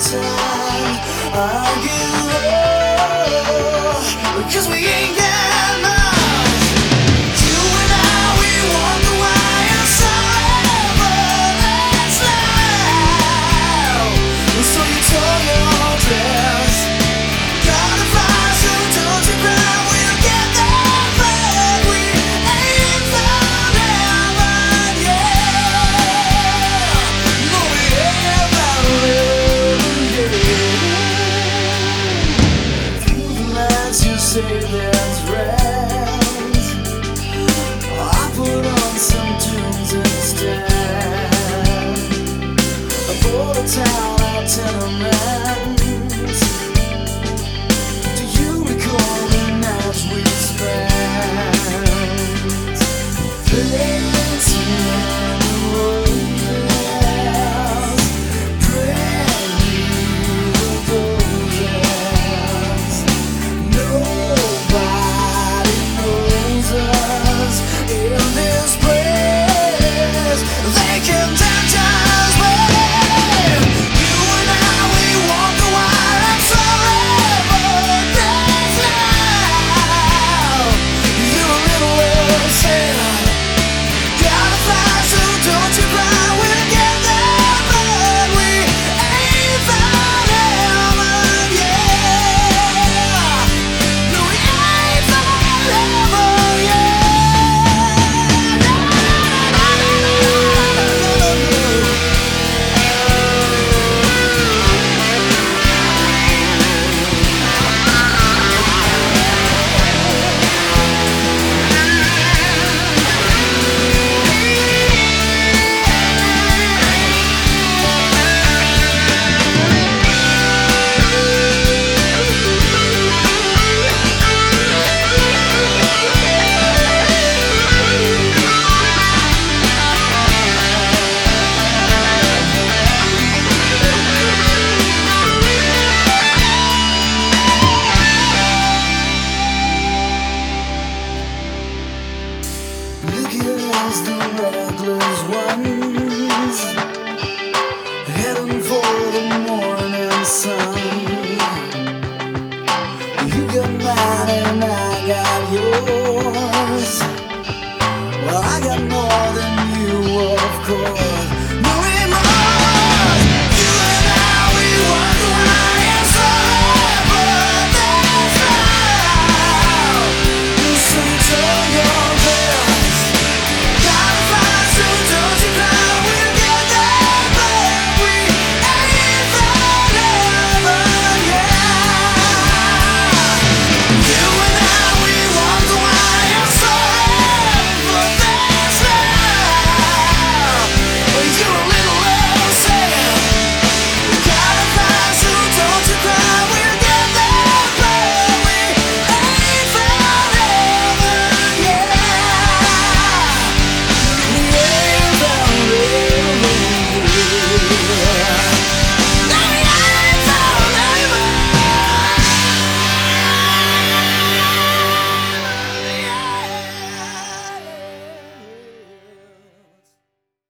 time argue, 'cause we ain't got much. You and I, we walk the wire forever. That's loud. So you tore your dress. Gotta fly, so don't you cry. We'll get there, but we ain't found heaven yet. No, we ain't found heaven yet. Through the lines you say there's rest. I put on some tunes instead. For the town our tenements. Do you recall the nights we spent? Dancing on the roses, praying roses. Nobody knows us in this place. They can touch us, babe. You and I, we walk the wire forever. That's loud. You're a little upset. Gotta fly, so don't you cry. We'll get there, but we ain't found heaven yet. No, we ain't found heaven yet. Look at us, the reckless ones, heading for the morning sun. You got mine and I got yours.